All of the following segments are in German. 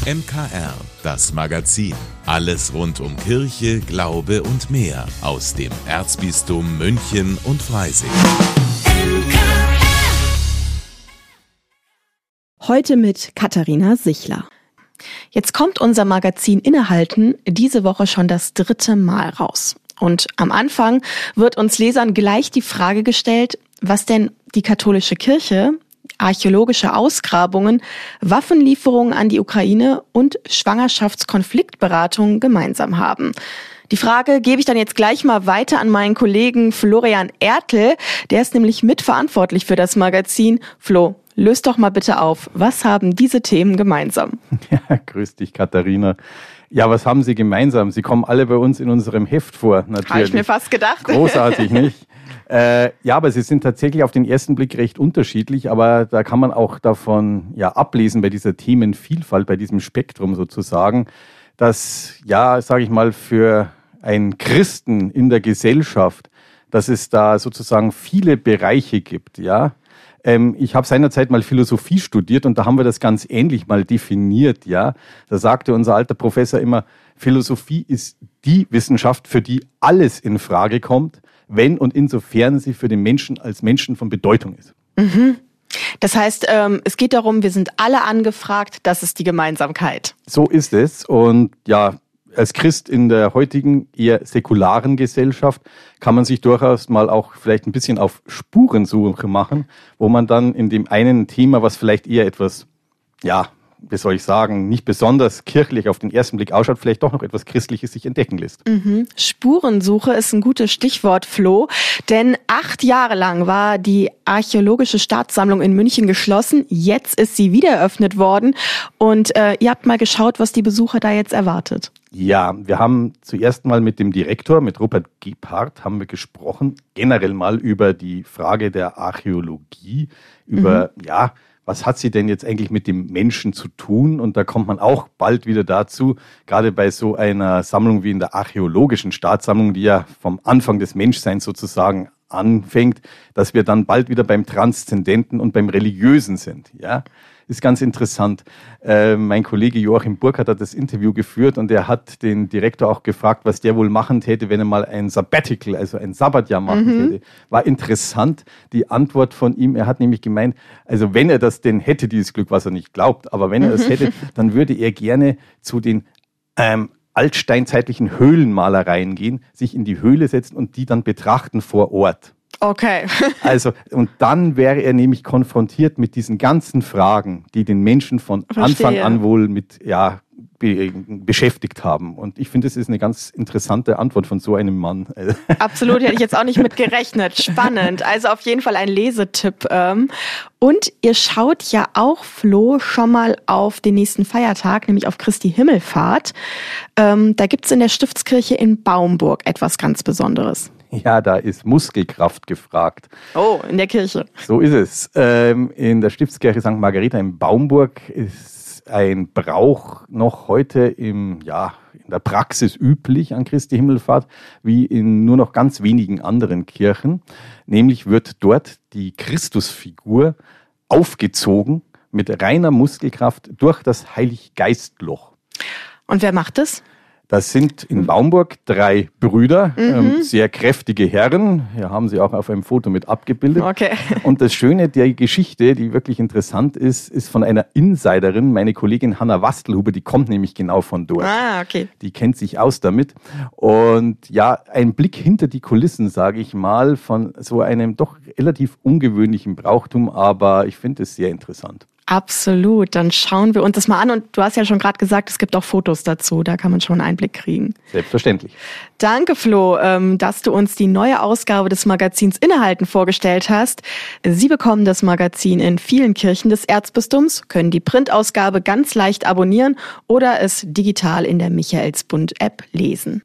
MKR, das Magazin. Alles rund um Kirche, Glaube und mehr aus dem Erzbistum München und Freising. Heute mit Katharina Sichler. Jetzt kommt unser Magazin Innehalten diese Woche schon das 3. Mal raus. Und am Anfang wird uns Lesern gleich die Frage gestellt, was denn die katholische Kirche, archäologische Ausgrabungen, Waffenlieferungen an die Ukraine und Schwangerschaftskonfliktberatungen gemeinsam haben. Die Frage gebe ich dann jetzt gleich mal weiter an meinen Kollegen Florian Ertl. Der ist nämlich mitverantwortlich für das Magazin. Flo, löst doch mal bitte auf. Was haben diese Themen gemeinsam? Ja, grüß dich, Katharina. Ja, was haben sie gemeinsam? Sie kommen alle bei uns in unserem Heft vor, natürlich. Habe ich mir fast gedacht. Großartig, nicht? Ja, aber sie sind tatsächlich auf den ersten Blick recht unterschiedlich, aber da kann man auch davon ablesen bei dieser Themenvielfalt, bei diesem Spektrum sozusagen, dass, sage ich mal, für einen Christen in der Gesellschaft, dass es da sozusagen viele Bereiche gibt, ja. Ich habe seinerzeit mal Philosophie studiert und da haben wir das ganz ähnlich mal definiert, ja. Da sagte unser alter Professor immer, Philosophie ist die Wissenschaft, für die alles in Frage kommt, wenn und insofern sie für den Menschen als Menschen von Bedeutung ist. Mhm. Das heißt, es geht darum, wir sind alle angefragt, das ist die Gemeinsamkeit. So ist es und als Christ in der heutigen eher säkularen Gesellschaft kann man sich durchaus mal auch vielleicht ein bisschen auf Spurensuche machen, wo man dann in dem einen Thema, was vielleicht eher etwas, wie soll ich sagen, nicht besonders kirchlich auf den ersten Blick ausschaut, vielleicht doch noch etwas Christliches sich entdecken lässt. Mhm. Spurensuche ist ein gutes Stichwort, Flo, denn 8 Jahre lang war die Archäologische Staatssammlung in München geschlossen. Jetzt ist sie wieder eröffnet worden und ihr habt mal geschaut, was die Besucher da jetzt erwartet. Ja, wir haben zuerst mal mit dem Direktor, mit Rupert Gebhardt, haben wir gesprochen, generell mal über die Frage der Archäologie, über, was hat sie denn jetzt eigentlich mit dem Menschen zu tun? Und da kommt man auch bald wieder dazu, gerade bei so einer Sammlung wie in der Archäologischen Staatssammlung, die ja vom Anfang des Menschseins sozusagen anfängt, dass wir dann bald wieder beim Transzendenten und beim Religiösen sind, ja. Ist ganz interessant. Mein Kollege Joachim Burkhardt hat das Interview geführt und er hat den Direktor auch gefragt, was der wohl machen täte, wenn er mal ein Sabbatical, also ein Sabbatjahr machen täte. War interessant, die Antwort von ihm. Er hat nämlich gemeint, also wenn er das denn hätte, dieses Glück, was er nicht glaubt, aber wenn er das hätte, dann würde er gerne zu den altsteinzeitlichen Höhlenmalereien gehen, sich in die Höhle setzen und die dann betrachten vor Ort. Okay. Also, und dann wäre er nämlich konfrontiert mit diesen ganzen Fragen, die den Menschen von Anfang an wohl mit, beschäftigt haben. Und ich finde, es ist eine ganz interessante Antwort von so einem Mann. Absolut, hätte ich jetzt auch nicht mit gerechnet. Spannend. Also auf jeden Fall ein Lesetipp. Und ihr schaut ja auch, Flo, schon mal auf den nächsten Feiertag, nämlich auf Christi Himmelfahrt. Da gibt's in der Stiftskirche in Baumburg etwas ganz Besonderes. Ja, da ist Muskelkraft gefragt. Oh, in der Kirche. So ist es. In der Stiftskirche St. Margareta in Baumburg ist ein Brauch noch heute in der Praxis üblich an Christi Himmelfahrt, wie in nur noch ganz wenigen anderen Kirchen. Nämlich wird dort die Christusfigur aufgezogen mit reiner Muskelkraft durch das Heiliggeistloch. Und wer macht das? Das sind in Baumburg 3 Brüder, sehr kräftige Herren. Hier haben sie auch auf einem Foto mit abgebildet. Okay. Und das Schöne der Geschichte, die wirklich interessant ist von einer Insiderin, meine Kollegin Hanna Wastelhuber, die kommt nämlich genau von dort. Ah, okay. Die kennt sich aus damit. Und ein Blick hinter die Kulissen, sage ich mal, von so einem doch relativ ungewöhnlichen Brauchtum, aber ich finde es sehr interessant. Absolut, dann schauen wir uns das mal an. Und du hast ja schon gerade gesagt, es gibt auch Fotos dazu, da kann man schon einen Einblick kriegen. Selbstverständlich. Danke, Flo, dass du uns die neue Ausgabe des Magazins Innehalten vorgestellt hast. Sie bekommen das Magazin in vielen Kirchen des Erzbistums, können die Printausgabe ganz leicht abonnieren oder es digital in der Michaelsbund-App lesen.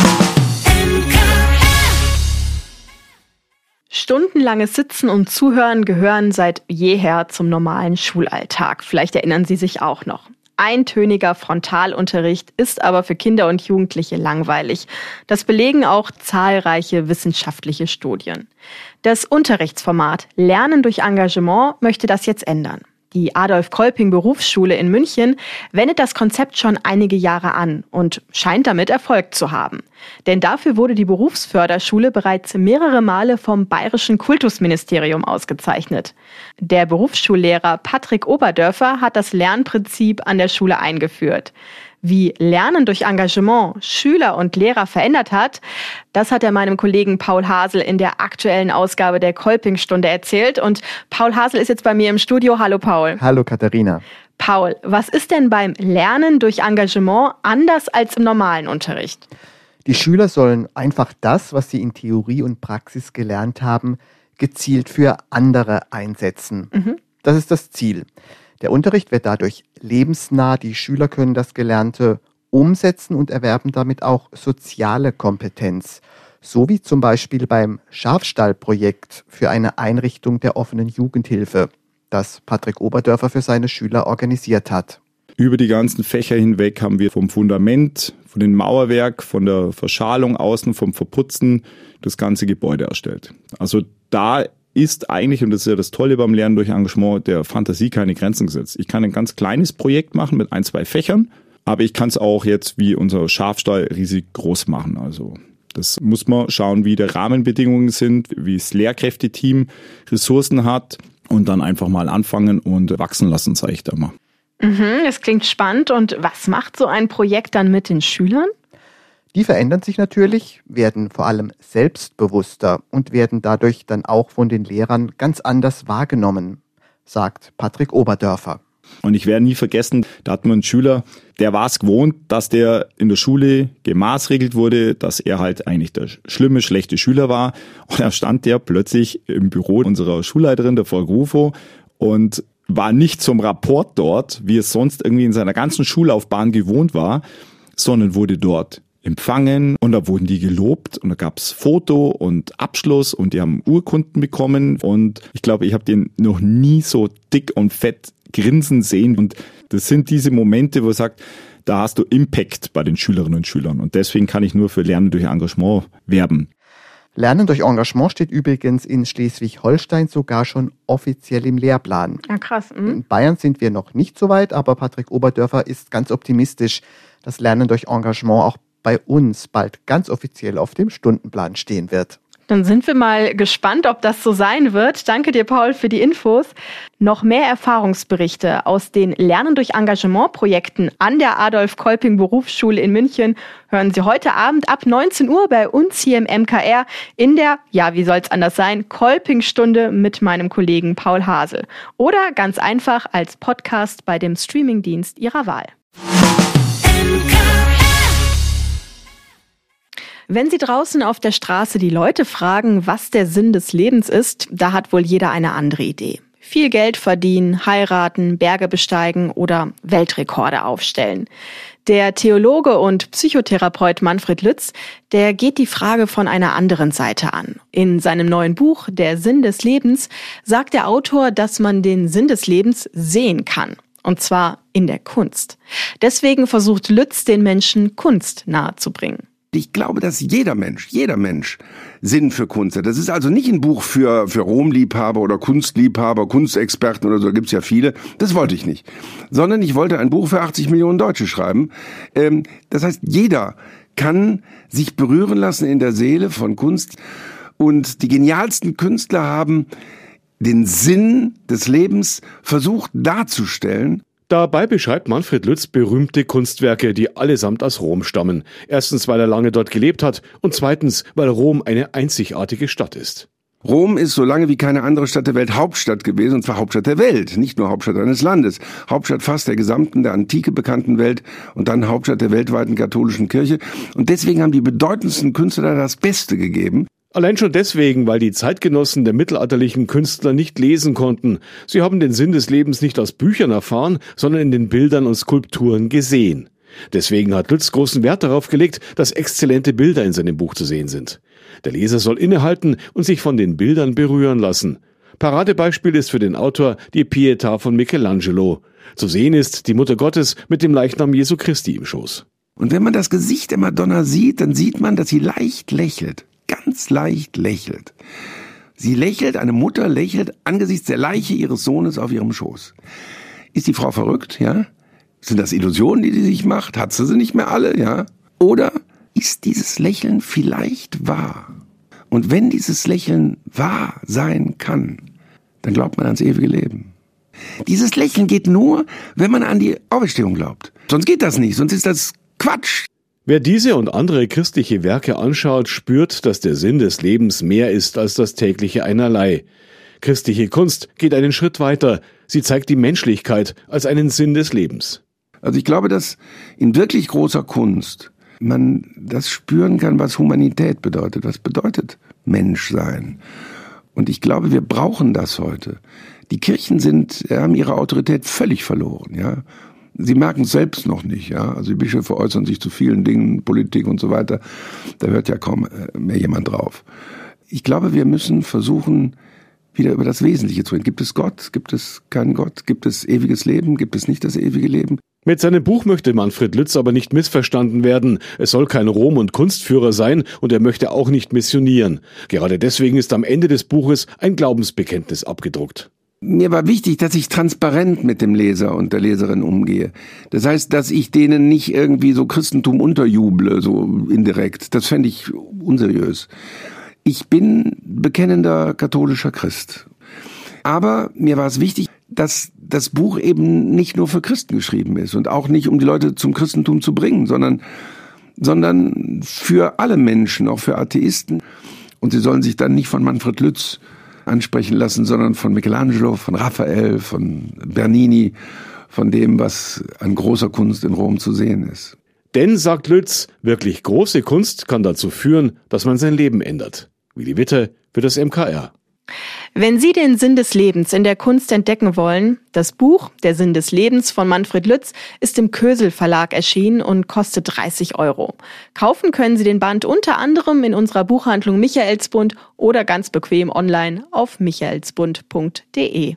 Stundenlanges Sitzen und Zuhören gehören seit jeher zum normalen Schulalltag. Vielleicht erinnern Sie sich auch noch. Eintöniger Frontalunterricht ist aber für Kinder und Jugendliche langweilig. Das belegen auch zahlreiche wissenschaftliche Studien. Das Unterrichtsformat Lernen durch Engagement möchte das jetzt ändern. Die Adolf-Kolping-Berufsschule in München wendet das Konzept schon einige Jahre an und scheint damit Erfolg zu haben. Denn dafür wurde die Berufsförderschule bereits mehrere Male vom Bayerischen Kultusministerium ausgezeichnet. Der Berufsschullehrer Patrick Oberdörfer hat das Lernprinzip an der Schule eingeführt. Wie Lernen durch Engagement Schüler und Lehrer verändert hat, das hat er meinem Kollegen Paul Hasel in der aktuellen Ausgabe der Kolping-Stunde erzählt. Und Paul Hasel ist jetzt bei mir im Studio. Hallo Paul. Hallo Katharina. Paul, was ist denn beim Lernen durch Engagement anders als im normalen Unterricht? Die Schüler sollen einfach das, was sie in Theorie und Praxis gelernt haben, gezielt für andere einsetzen. Das ist das Ziel. Der Unterricht wird dadurch lebensnah, die Schüler können das Gelernte umsetzen und erwerben damit auch soziale Kompetenz. So wie zum Beispiel beim Schafstallprojekt für eine Einrichtung der offenen Jugendhilfe, das Patrick Oberdörfer für seine Schüler organisiert hat. Über die ganzen Fächer hinweg haben wir vom Fundament, von dem Mauerwerk, von der Verschalung außen, vom Verputzen das ganze Gebäude erstellt. Also da ist eigentlich, und das ist ja das Tolle beim Lernen durch Engagement, der Fantasie keine Grenzen gesetzt. Ich kann ein ganz kleines Projekt machen mit 1, 2 Fächern, aber ich kann es auch jetzt wie unser Schafstall riesig groß machen. Also das muss man schauen, wie die Rahmenbedingungen sind, wie das Lehrkräfteteam Ressourcen hat und dann einfach mal anfangen und wachsen lassen, sage ich da mal. Das klingt spannend. Und was macht so ein Projekt dann mit den Schülern? Die verändern sich natürlich, werden vor allem selbstbewusster und werden dadurch dann auch von den Lehrern ganz anders wahrgenommen, sagt Patrick Oberdörfer. Und ich werde nie vergessen, da hat man einen Schüler, der war es gewohnt, dass der in der Schule gemaßregelt wurde, dass er halt eigentlich der schlimme, schlechte Schüler war. Und da stand der plötzlich im Büro unserer Schulleiterin, der Frau Grufo, und war nicht zum Rapport dort, wie es sonst irgendwie in seiner ganzen Schullaufbahn gewohnt war, sondern wurde dort empfangen und da wurden die gelobt und da gab's Foto und Abschluss und die haben Urkunden bekommen und ich glaube, ich habe den noch nie so dick und fett grinsen sehen und das sind diese Momente, wo er sagt, da hast du Impact bei den Schülerinnen und Schülern und deswegen kann ich nur für Lernen durch Engagement werben. Lernen durch Engagement steht übrigens in Schleswig-Holstein sogar schon offiziell im Lehrplan. Ja, krass. In Bayern sind wir noch nicht so weit, aber Patrick Oberdörfer ist ganz optimistisch, dass Lernen durch Engagement auch bei uns bald ganz offiziell auf dem Stundenplan stehen wird. Dann sind wir mal gespannt, ob das so sein wird. Danke dir, Paul, für die Infos. Noch mehr Erfahrungsberichte aus den Lernen durch Engagement-Projekten an der Adolf-Kolping-Berufsschule in München hören Sie heute Abend ab 19 Uhr bei uns hier im MKR in der, ja, wie soll's anders sein, Kolping-Stunde mit meinem Kollegen Paul Hasel. Oder ganz einfach als Podcast bei dem Streamingdienst Ihrer Wahl. Wenn Sie draußen auf der Straße die Leute fragen, was der Sinn des Lebens ist, da hat wohl jeder eine andere Idee. Viel Geld verdienen, heiraten, Berge besteigen oder Weltrekorde aufstellen. Der Theologe und Psychotherapeut Manfred Lütz, der geht die Frage von einer anderen Seite an. In seinem neuen Buch Der Sinn des Lebens sagt der Autor, dass man den Sinn des Lebens sehen kann. Und zwar in der Kunst. Deswegen versucht Lütz, den Menschen Kunst nahezubringen. Ich glaube, dass jeder Mensch Sinn für Kunst hat. Das ist also nicht ein Buch für Romliebhaber oder Kunstliebhaber, Kunstexperten oder so, da gibt's ja viele. Das wollte ich nicht. Sondern ich wollte ein Buch für 80 Millionen Deutsche schreiben. Das heißt, jeder kann sich berühren lassen in der Seele von Kunst. Und die genialsten Künstler haben den Sinn des Lebens versucht darzustellen. Dabei beschreibt Manfred Lütz berühmte Kunstwerke, die allesamt aus Rom stammen. Erstens, weil er lange dort gelebt hat und zweitens, weil Rom eine einzigartige Stadt ist. Rom ist so lange wie keine andere Stadt der Welt Hauptstadt gewesen, und zwar Hauptstadt der Welt, nicht nur Hauptstadt eines Landes. Hauptstadt fast der gesamten, der Antike bekannten Welt und dann Hauptstadt der weltweiten katholischen Kirche. Und deswegen haben die bedeutendsten Künstler das Beste gegeben. Allein schon deswegen, weil die Zeitgenossen der mittelalterlichen Künstler nicht lesen konnten. Sie haben den Sinn des Lebens nicht aus Büchern erfahren, sondern in den Bildern und Skulpturen gesehen. Deswegen hat Lütz großen Wert darauf gelegt, dass exzellente Bilder in seinem Buch zu sehen sind. Der Leser soll innehalten und sich von den Bildern berühren lassen. Paradebeispiel ist für den Autor die Pietà von Michelangelo. Zu sehen ist die Mutter Gottes mit dem Leichnam Jesu Christi im Schoß. Und wenn man das Gesicht der Madonna sieht, dann sieht man, dass sie leicht lächelt. Ganz leicht lächelt. Sie lächelt, eine Mutter lächelt angesichts der Leiche ihres Sohnes auf ihrem Schoß. Ist die Frau verrückt, ja? Sind das Illusionen, die sich macht? Hat sie nicht mehr alle, ja? Oder ist dieses Lächeln vielleicht wahr? Und wenn dieses Lächeln wahr sein kann, dann glaubt man ans ewige Leben. Dieses Lächeln geht nur, wenn man an die Auferstehung glaubt. Sonst geht das nicht, sonst ist das Quatsch. Wer diese und andere christliche Werke anschaut, spürt, dass der Sinn des Lebens mehr ist als das tägliche Einerlei. Christliche Kunst geht einen Schritt weiter. Sie zeigt die Menschlichkeit als einen Sinn des Lebens. Also ich glaube, dass in wirklich großer Kunst man das spüren kann, was Humanität bedeutet. Was bedeutet Menschsein? Und ich glaube, wir brauchen das heute. Die Kirchen haben ihre Autorität völlig verloren, ja. Sie merken es selbst noch nicht, ja. Also die Bischöfe äußern sich zu vielen Dingen, Politik und so weiter. Da hört ja kaum mehr jemand drauf. Ich glaube, wir müssen versuchen, wieder über das Wesentliche zu reden. Gibt es Gott? Gibt es keinen Gott? Gibt es ewiges Leben? Gibt es nicht das ewige Leben? Mit seinem Buch möchte Manfred Lütz aber nicht missverstanden werden. Es soll kein Rom- und Kunstführer sein und er möchte auch nicht missionieren. Gerade deswegen ist am Ende des Buches ein Glaubensbekenntnis abgedruckt. Mir war wichtig, dass ich transparent mit dem Leser und der Leserin umgehe. Das heißt, dass ich denen nicht irgendwie so Christentum unterjuble, so indirekt. Das fände ich unseriös. Ich bin bekennender katholischer Christ. Aber mir war es wichtig, dass das Buch eben nicht nur für Christen geschrieben ist und auch nicht, um die Leute zum Christentum zu bringen, sondern für alle Menschen, auch für Atheisten. Und sie sollen sich dann nicht von Manfred Lütz ansprechen lassen, sondern von Michelangelo, von Raphael, von Bernini, von dem, was an großer Kunst in Rom zu sehen ist. Denn, sagt Lütz, wirklich große Kunst kann dazu führen, dass man sein Leben ändert. Willi Witte für das MKR. Wenn Sie den Sinn des Lebens in der Kunst entdecken wollen, das Buch Der Sinn des Lebens von Manfred Lütz ist im Kösel Verlag erschienen und kostet 30 €. Kaufen können Sie den Band unter anderem in unserer Buchhandlung Michaelsbund oder ganz bequem online auf michaelsbund.de.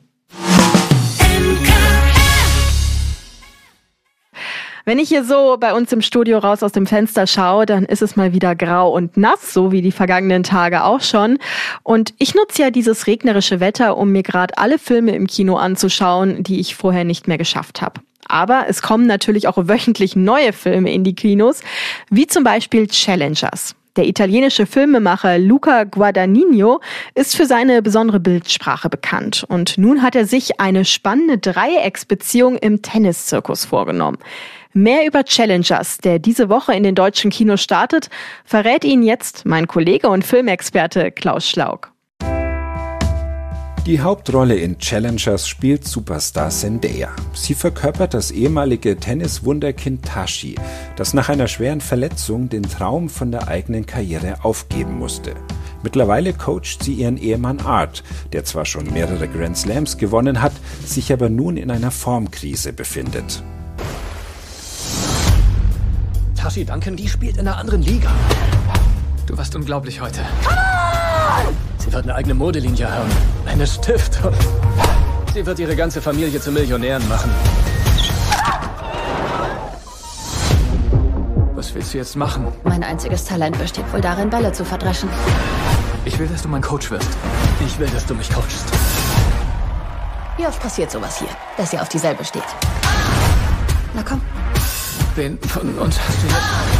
Wenn ich hier so bei uns im Studio raus aus dem Fenster schaue, dann ist es mal wieder grau und nass, so wie die vergangenen Tage auch schon. Und ich nutze ja dieses regnerische Wetter, um mir gerade alle Filme im Kino anzuschauen, die ich vorher nicht mehr geschafft habe. Aber es kommen natürlich auch wöchentlich neue Filme in die Kinos, wie zum Beispiel Challengers. Der italienische Filmemacher Luca Guadagnino ist für seine besondere Bildsprache bekannt. Und nun hat er sich eine spannende Dreiecksbeziehung im Tenniszirkus vorgenommen. Mehr über Challengers, der diese Woche in den deutschen Kinos startet, verrät Ihnen jetzt mein Kollege und Filmexperte Klaus Schlauk. Die Hauptrolle in Challengers spielt Superstar Zendaya. Sie verkörpert das ehemalige Tenniswunderkind Tashi, das nach einer schweren Verletzung den Traum von der eigenen Karriere aufgeben musste. Mittlerweile coacht sie ihren Ehemann Art, der zwar schon mehrere Grand Slams gewonnen hat, sich aber nun in einer Formkrise befindet. Tashi Duncan, die spielt in einer anderen Liga. Du warst unglaublich heute. Sie wird eine eigene Modelinie haben. Eine Stiftung. Sie wird ihre ganze Familie zu Millionären machen. Was willst du jetzt machen? Mein einziges Talent besteht wohl darin, Bälle zu verdreschen. Ich will, dass du mein Coach wirst. Ich will, dass du mich coachst. Wie oft passiert sowas hier, dass ihr auf dieselbe steht? Na komm. Wen von uns hast du jetzt?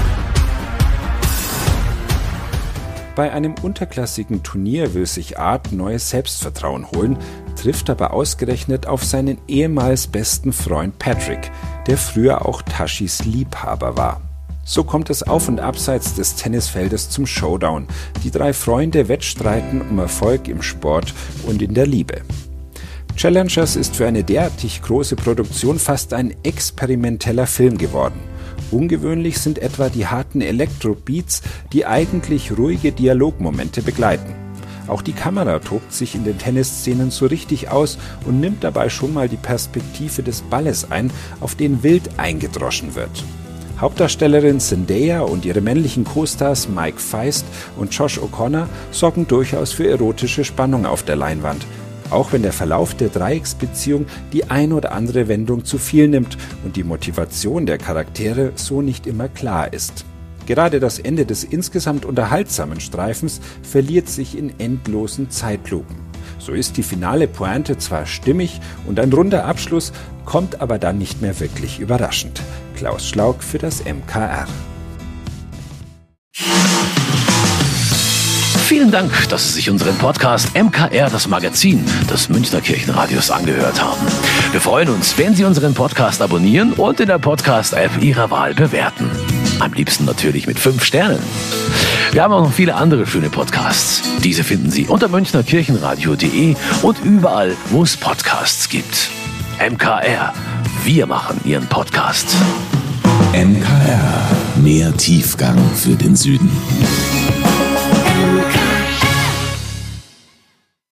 Bei einem unterklassigen Turnier will sich Art neues Selbstvertrauen holen, trifft aber ausgerechnet auf seinen ehemals besten Freund Patrick, der früher auch Tashis Liebhaber war. So kommt es auf und abseits des Tennisfeldes zum Showdown. Die drei Freunde wettstreiten um Erfolg im Sport und in der Liebe. Challengers ist für eine derartig große Produktion fast ein experimenteller Film geworden. Ungewöhnlich sind etwa die harten Elektro-Beats, die eigentlich ruhige Dialogmomente begleiten. Auch die Kamera tobt sich in den Tennisszenen so richtig aus und nimmt dabei schon mal die Perspektive des Balles ein, auf den wild eingedroschen wird. Hauptdarstellerin Zendaya und ihre männlichen Co-Stars Mike Feist und Josh O'Connor sorgen durchaus für erotische Spannung auf der Leinwand. Auch wenn der Verlauf der Dreiecksbeziehung die ein oder andere Wendung zu viel nimmt und die Motivation der Charaktere so nicht immer klar ist. Gerade das Ende des insgesamt unterhaltsamen Streifens verliert sich in endlosen Zeitlupen. So ist die finale Pointe zwar stimmig und ein runder Abschluss, kommt aber dann nicht mehr wirklich überraschend. Klaus Schlauk für das MKR. Vielen Dank, dass Sie sich unseren Podcast MKR, das Magazin des Münchner Kirchenradios, angehört haben. Wir freuen uns, wenn Sie unseren Podcast abonnieren und in der Podcast-App Ihrer Wahl bewerten. Am liebsten natürlich mit 5 Sternen. Wir haben auch noch viele andere schöne Podcasts. Diese finden Sie unter münchnerkirchenradio.de und überall, wo es Podcasts gibt. MKR, wir machen Ihren Podcast. MKR, mehr Tiefgang für den Süden.